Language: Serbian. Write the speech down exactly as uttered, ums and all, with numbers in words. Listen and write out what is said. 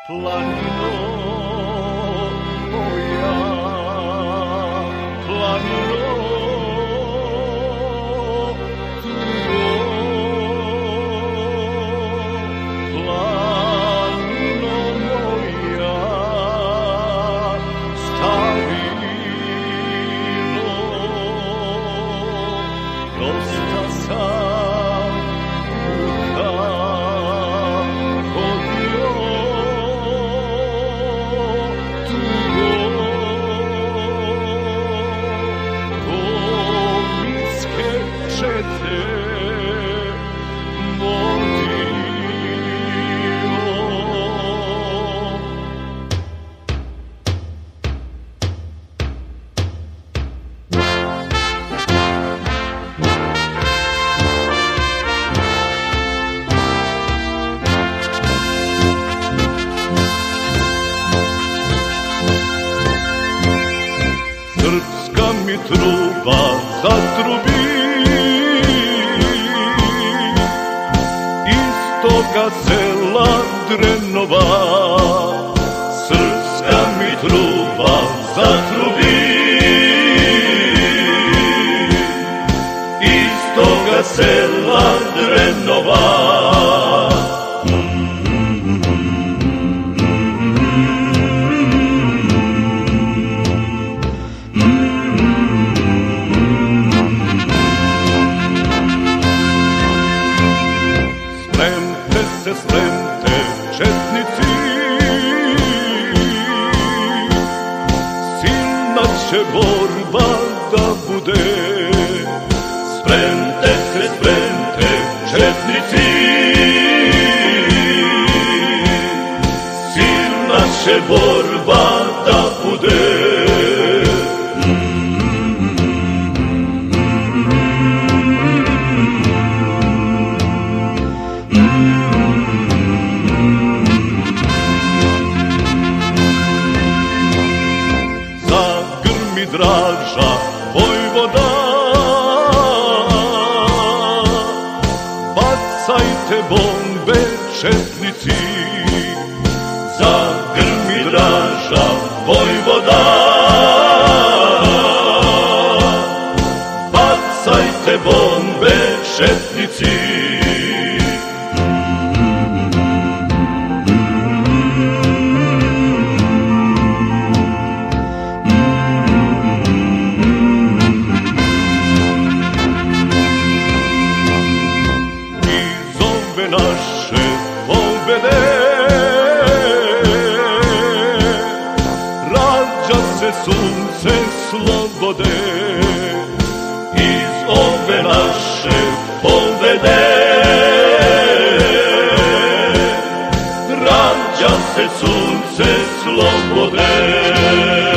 Planino moja, planino tujo, planino moja, starino, dosta sam puta hodio. Srpska mi truba zatrubi, iz toga sela Drenova. Srpska mi truba zatrubi, iz toga sela Drenova. Spremte četnici, silna će borba da bude. Spremte se, spremte četnici, silna će borba da bude. Draža vojvoda, bacajte bombe četnici. Zagrmi draža vojvoda, bacajte bombe četnici. Naše pobede rađa se sunce slobode. Iz ove naše pobede rađa se sunce slobode.